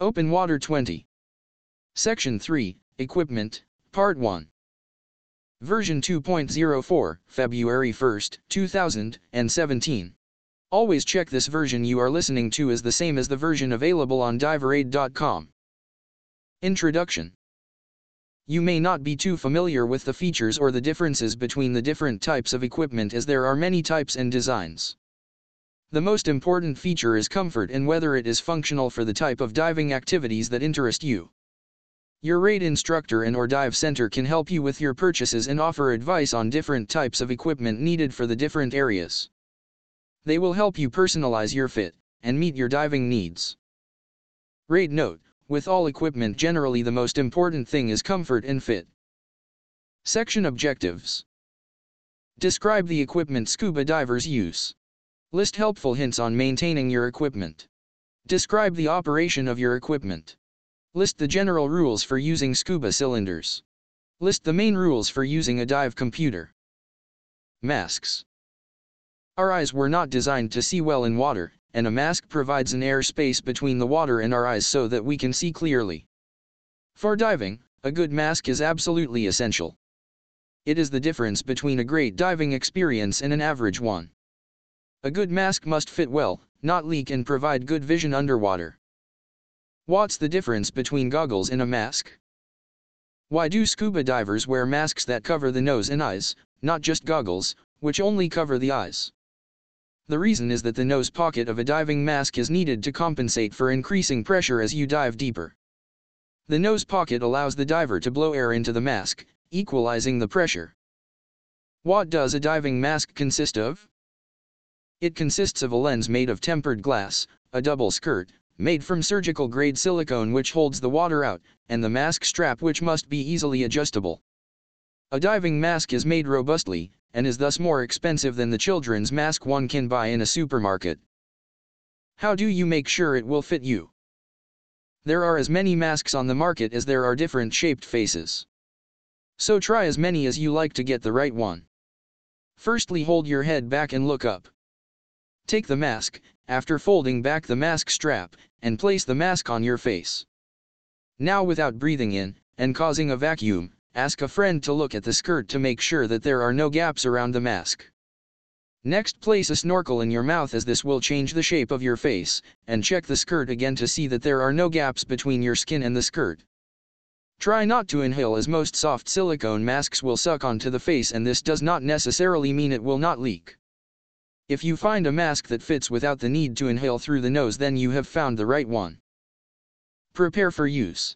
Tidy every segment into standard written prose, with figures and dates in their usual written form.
Open Water 20. Section 3, Equipment, Part 1. Version 2.04, February 1, 2017. Always check this version you are listening to is the same as the version available on diveraid.com. Introduction. You may not be too familiar with the features or the differences between the different types of equipment, as there are many types and designs. The most important feature is comfort and whether it is functional for the type of diving activities that interest you. Your RAID instructor and/or dive center can help you with your purchases and offer advice on different types of equipment needed for the different areas. They will help you personalize your fit and meet your diving needs. RAID note: with all equipment, generally the most important thing is comfort and fit. Section Objectives. Describe the equipment scuba divers use. List helpful hints on maintaining your equipment. Describe the operation of your equipment. List the general rules for using scuba cylinders. List the main rules for using a dive computer. Masks. Our eyes were not designed to see well in water, and a mask provides an air space between the water and our eyes so that we can see clearly. For diving, a good mask is absolutely essential. It is the difference between a great diving experience and an average one. A good mask must fit well, not leak, and provide good vision underwater. What's the difference between goggles and a mask? Why do scuba divers wear masks that cover the nose and eyes, not just goggles, which only cover the eyes? The reason is that the nose pocket of a diving mask is needed to compensate for increasing pressure as you dive deeper. The nose pocket allows the diver to blow air into the mask, equalizing the pressure. What does a diving mask consist of? It consists of a lens made of tempered glass, a double skirt, made from surgical-grade silicone which holds the water out, and the mask strap which must be easily adjustable. A diving mask is made robustly, and is thus more expensive than the children's mask one can buy in a supermarket. How do you make sure it will fit you? There are as many masks on the market as there are different shaped faces. So try as many as you like to get the right one. Firstly, hold your head back and look up. Take the mask, after folding back the mask strap, and place the mask on your face. Now, without breathing in, and causing a vacuum, ask a friend to look at the skirt to make sure that there are no gaps around the mask. Next, place a snorkel in your mouth, as this will change the shape of your face, and check the skirt again to see that there are no gaps between your skin and the skirt. Try not to inhale, as most soft silicone masks will suck onto the face, and this does not necessarily mean it will not leak. If you find a mask that fits without the need to inhale through the nose, then you have found the right one. Prepare for use.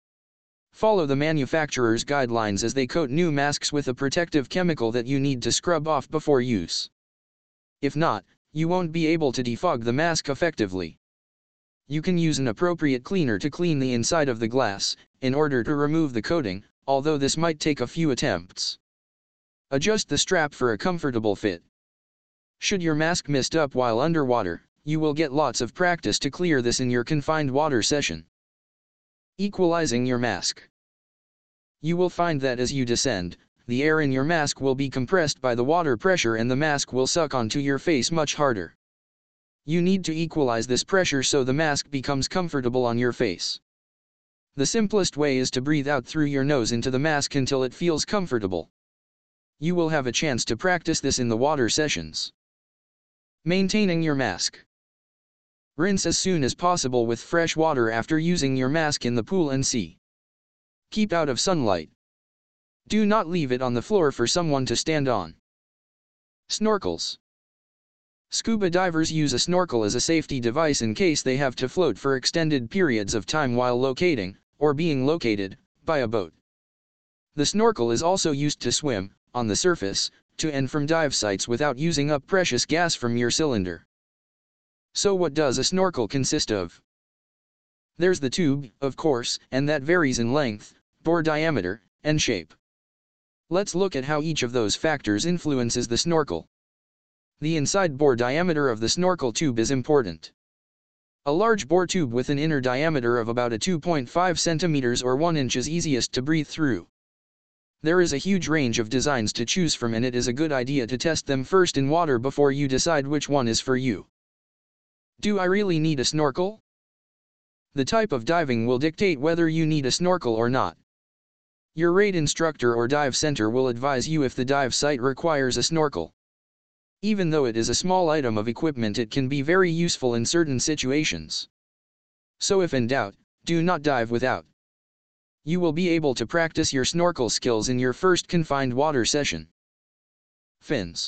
Follow the manufacturer's guidelines as they coat new masks with a protective chemical that you need to scrub off before use. If not, you won't be able to defog the mask effectively. You can use an appropriate cleaner to clean the inside of the glass, in order to remove the coating, although this might take a few attempts. Adjust the strap for a comfortable fit. Should your mask mist up while underwater, you will get lots of practice to clear this in your confined water session. Equalizing your mask. You will find that as you descend, the air in your mask will be compressed by the water pressure and the mask will suck onto your face much harder. You need to equalize this pressure so the mask becomes comfortable on your face. The simplest way is to breathe out through your nose into the mask until it feels comfortable. You will have a chance to practice this in the water sessions. Maintaining your mask. Rinse as soon as possible with fresh water after using your mask in the pool and sea. Keep out of sunlight. Do not leave it on the floor for someone to stand on. Snorkels. Scuba divers use a snorkel as a safety device in case they have to float for extended periods of time while locating, or being located, by a boat. The snorkel is also used to swim, on the surface, to and from dive sites without using up precious gas from your cylinder. So what does a snorkel consist of? There's the tube, of course, and that varies in length, bore diameter, and shape. Let's look at how each of those factors influences the snorkel. The inside bore diameter of the snorkel tube is important. A large bore tube with an inner diameter of about 2.5 centimeters or 1 inch is easiest to breathe through. There is a huge range of designs to choose from, and it is a good idea to test them first in water before you decide which one is for you. Do I really need a snorkel? The type of diving will dictate whether you need a snorkel or not. Your RAID instructor or dive center will advise you if the dive site requires a snorkel. Even though it is a small item of equipment, it can be very useful in certain situations. So if in doubt, do not dive without. You will be able to practice your snorkel skills in your first confined water session. Fins.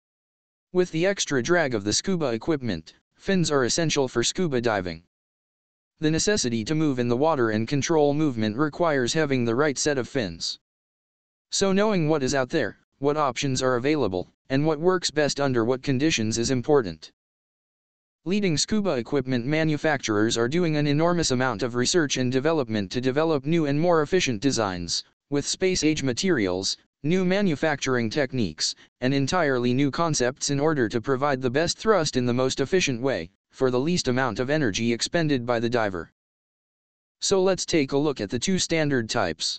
With the extra drag of the scuba equipment, fins are essential for scuba diving. The necessity to move in the water and control movement requires having the right set of fins. So knowing what is out there, what options are available, and what works best under what conditions is important. Leading scuba equipment manufacturers are doing an enormous amount of research and development to develop new and more efficient designs, with space-age materials, new manufacturing techniques, and entirely new concepts in order to provide the best thrust in the most efficient way, for the least amount of energy expended by the diver. So let's take a look at the two standard types.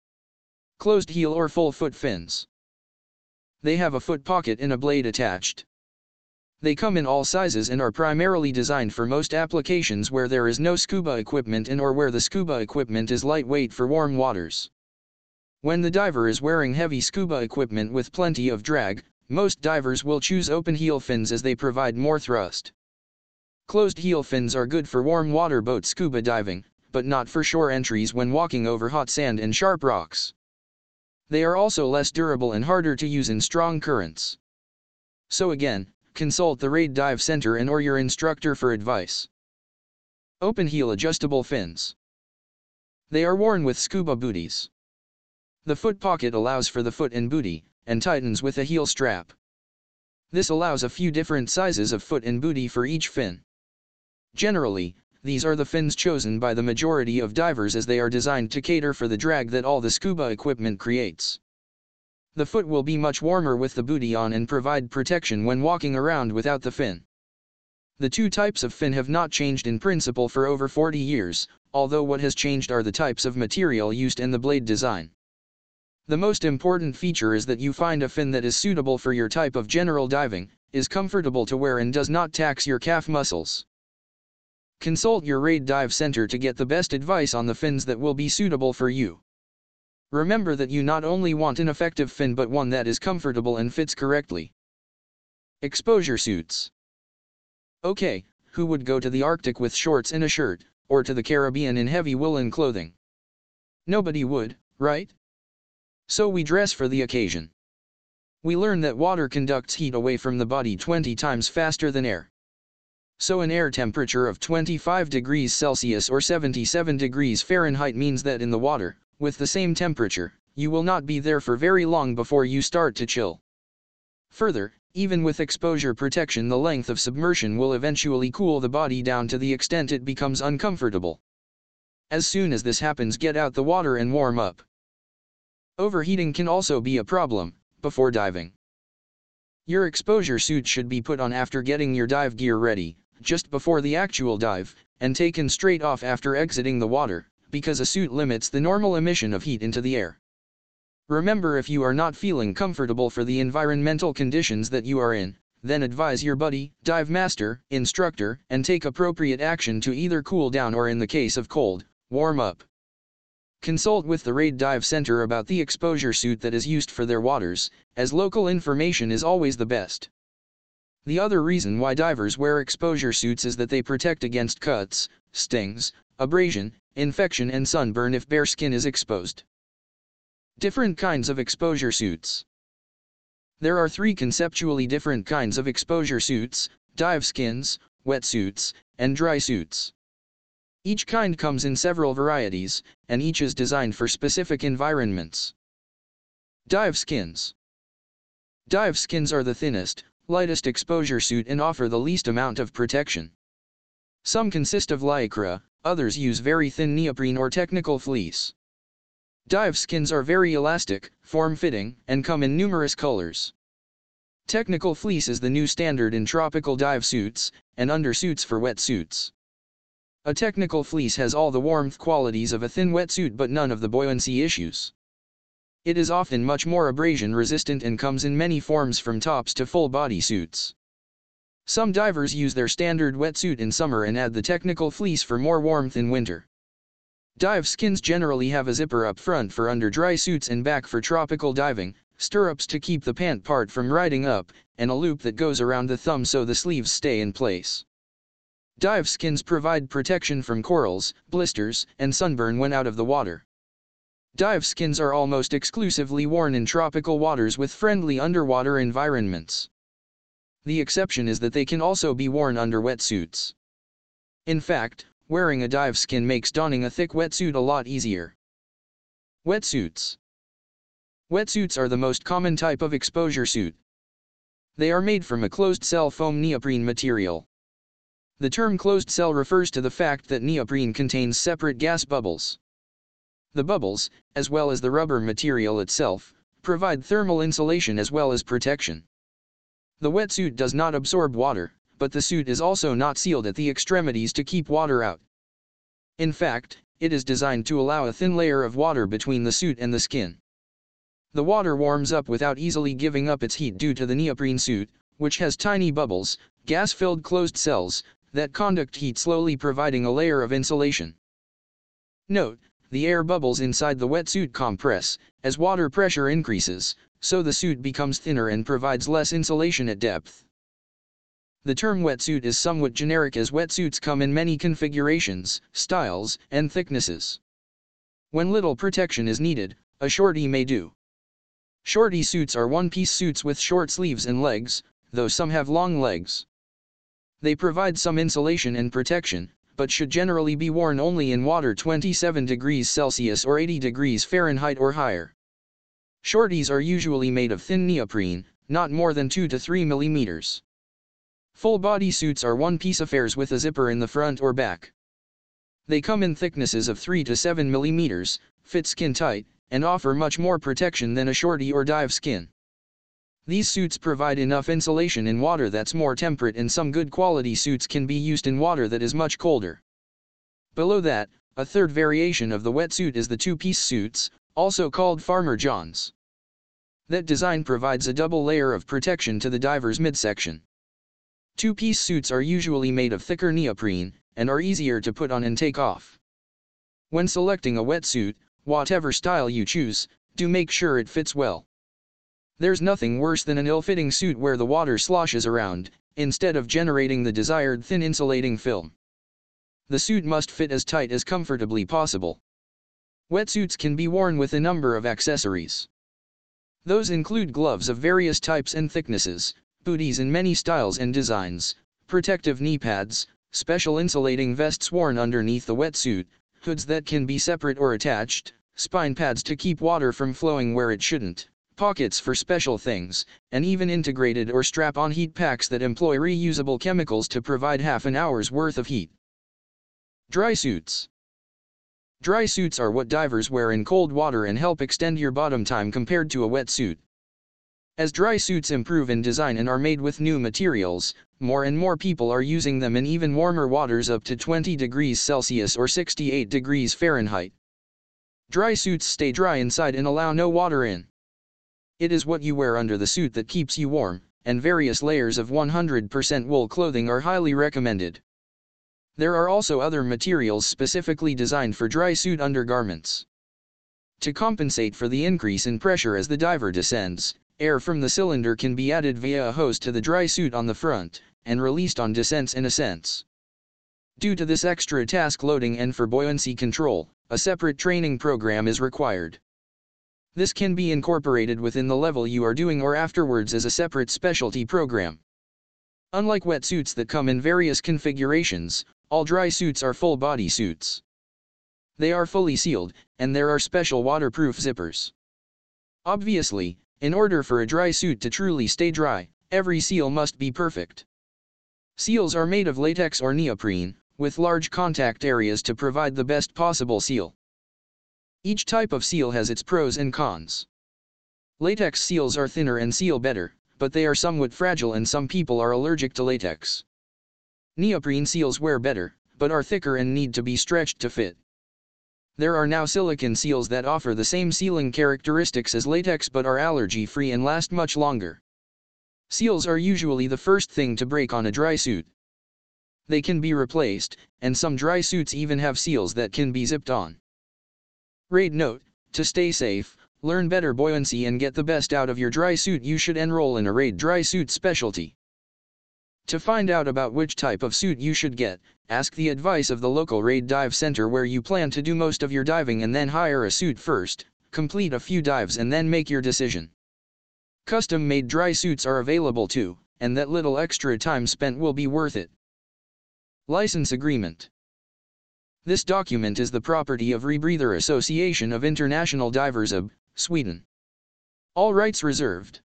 Closed heel or full foot fins. They have a foot pocket and a blade attached. They come in all sizes and are primarily designed for most applications where there is no scuba equipment and or where the scuba equipment is lightweight for warm waters. When the diver is wearing heavy scuba equipment with plenty of drag, most divers will choose open heel fins as they provide more thrust. Closed heel fins are good for warm water boat scuba diving, but not for shore entries when walking over hot sand and sharp rocks. They are also less durable and harder to use in strong currents. So again, consult the RAID Dive Center and or your instructor for advice. Open heel adjustable fins. They are worn with scuba booties. The foot pocket allows for the foot and booty, and tightens with a heel strap. This allows a few different sizes of foot and booty for each fin. Generally, these are the fins chosen by the majority of divers as they are designed to cater for the drag that all the scuba equipment creates. The foot will be much warmer with the booty on and provide protection when walking around without the fin. The two types of fin have not changed in principle for over 40 years, although what has changed are the types of material used and the blade design. The most important feature is that you find a fin that is suitable for your type of general diving, is comfortable to wear and does not tax your calf muscles. Consult your RAID Dive Center to get the best advice on the fins that will be suitable for you. Remember that you not only want an effective fin but one that is comfortable and fits correctly. Exposure suits. Okay, who would go to the Arctic with shorts and a shirt, or to the Caribbean in heavy woolen clothing? Nobody would, right? So we dress for the occasion. We learn that water conducts heat away from the body 20 times faster than air. So an air temperature of 25 degrees Celsius or 77 degrees Fahrenheit means that in the water, with the same temperature, you will not be there for very long before you start to chill. Further, even with exposure protection, the length of submersion will eventually cool the body down to the extent it becomes uncomfortable. As soon as this happens, get out the water and warm up. Overheating can also be a problem before diving. Your exposure suit should be put on after getting your dive gear ready, just before the actual dive, and taken straight off after exiting the water, because a suit limits the normal emission of heat into the air. Remember, if you are not feeling comfortable for the environmental conditions that you are in, then advise your buddy, dive master, instructor, and take appropriate action to either cool down or, in the case of cold, warm up. Consult with the RAID Dive Center about the exposure suit that is used for their waters, as local information is always the best. The other reason why divers wear exposure suits is that they protect against cuts, stings, abrasion, infection and sunburn if bare skin is exposed. Different kinds of exposure suits. There are 3 conceptually different kinds of exposure suits: dive skins, wetsuits, and dry suits. Each kind comes in several varieties, and each is designed for specific environments. Dive skins. Dive skins are the thinnest, lightest exposure suit and offer the least amount of protection. Some consist of lycra, others use very thin neoprene or technical fleece. Dive skins are very elastic, form-fitting, and come in numerous colors. Technical fleece is the new standard in tropical dive suits, and undersuits for wetsuits. A technical fleece has all the warmth qualities of a thin wetsuit but none of the buoyancy issues. It is often much more abrasion resistant and comes in many forms from tops to full body suits. Some divers use their standard wetsuit in summer and add the technical fleece for more warmth in winter. Dive skins generally have a zipper up front for under dry suits and back for tropical diving, stirrups to keep the pant part from riding up, and a loop that goes around the thumb so the sleeves stay in place. Dive skins provide protection from corals, blisters, and sunburn when out of the water. Dive skins are almost exclusively worn in tropical waters with friendly underwater environments. The exception is that they can also be worn under wetsuits. In fact, wearing a dive skin makes donning a thick wetsuit a lot easier. Wetsuits. Wetsuits are the most common type of exposure suit. They are made from a closed-cell foam neoprene material. The term closed cell refers to the fact that neoprene contains separate gas bubbles. The bubbles, as well as the rubber material itself, provide thermal insulation as well as protection. The wetsuit does not absorb water, but the suit is also not sealed at the extremities to keep water out. In fact, it is designed to allow a thin layer of water between the suit and the skin. The water warms up without easily giving up its heat due to the neoprene suit, which has tiny bubbles, gas-filled closed cells, that conduct heat slowly, providing a layer of insulation. Note, the air bubbles inside the wetsuit compress as water pressure increases, so the suit becomes thinner and provides less insulation at depth. The term wetsuit is somewhat generic as wetsuits come in many configurations, styles, and thicknesses. When little protection is needed, a shorty may do. Shorty suits are one-piece suits with short sleeves and legs, though some have long legs. They provide some insulation and protection, but should generally be worn only in water 27 degrees Celsius or 80 degrees Fahrenheit or higher. Shorties are usually made of thin neoprene, not more than 2 to 3 millimeters. Full-body suits are one-piece affairs with a zipper in the front or back. They come in thicknesses of 3 to 7 millimeters, fit skin tight, and offer much more protection than a shorty or dive skin. These suits provide enough insulation in water that's more temperate, and some good quality suits can be used in water that is much colder. Below that, a third variation of the wetsuit is the two-piece suits, also called Farmer John's. That design provides a double layer of protection to the diver's midsection. Two-piece suits are usually made of thicker neoprene, and are easier to put on and take off. When selecting a wetsuit, whatever style you choose, do make sure it fits well. There's nothing worse than an ill-fitting suit where the water sloshes around, instead of generating the desired thin insulating film. The suit must fit as tight as comfortably possible. Wetsuits can be worn with a number of accessories. Those include gloves of various types and thicknesses, booties in many styles and designs, protective knee pads, special insulating vests worn underneath the wetsuit, hoods that can be separate or attached, spine pads to keep water from flowing where it shouldn't, pockets for special things, and even integrated or strap-on heat packs that employ reusable chemicals to provide half an hour's worth of heat. Dry suits. Dry suits are what divers wear in cold water and help extend your bottom time compared to a wetsuit. As dry suits improve in design and are made with new materials, more and more people are using them in even warmer waters up to 20 degrees Celsius or 68 degrees Fahrenheit. Dry suits stay dry inside and allow no water in. It is what you wear under the suit that keeps you warm, and various layers of 100% wool clothing are highly recommended. There are also other materials specifically designed for dry suit undergarments. To compensate for the increase in pressure as the diver descends, air from the cylinder can be added via a hose to the dry suit on the front, and released on descents and ascents. Due to this extra task loading and for buoyancy control, a separate training program is required. This can be incorporated within the level you are doing or afterwards as a separate specialty program. Unlike wetsuits that come in various configurations, all dry suits are full-body suits. They are fully sealed, and there are special waterproof zippers. Obviously, in order for a dry suit to truly stay dry, every seal must be perfect. Seals are made of latex or neoprene, with large contact areas to provide the best possible seal. Each type of seal has its pros and cons. Latex seals are thinner and seal better, but they are somewhat fragile and some people are allergic to latex. Neoprene seals wear better, but are thicker and need to be stretched to fit. There are now silicone seals that offer the same sealing characteristics as latex but are allergy-free and last much longer. Seals are usually the first thing to break on a dry suit. They can be replaced, and some dry suits even have seals that can be zipped on. Raid note: to stay safe, learn better buoyancy and get the best out of your dry suit, you should enroll in a Raid dry suit specialty. To find out about which type of suit you should get, ask the advice of the local Raid dive center where you plan to do most of your diving, and then hire a suit first, complete a few dives and then make your decision. Custom-made dry suits are available too, and that little extra time spent will be worth it. License Agreement. This document is the property of Rebreather Association of International Divers AB, Sweden. All rights reserved.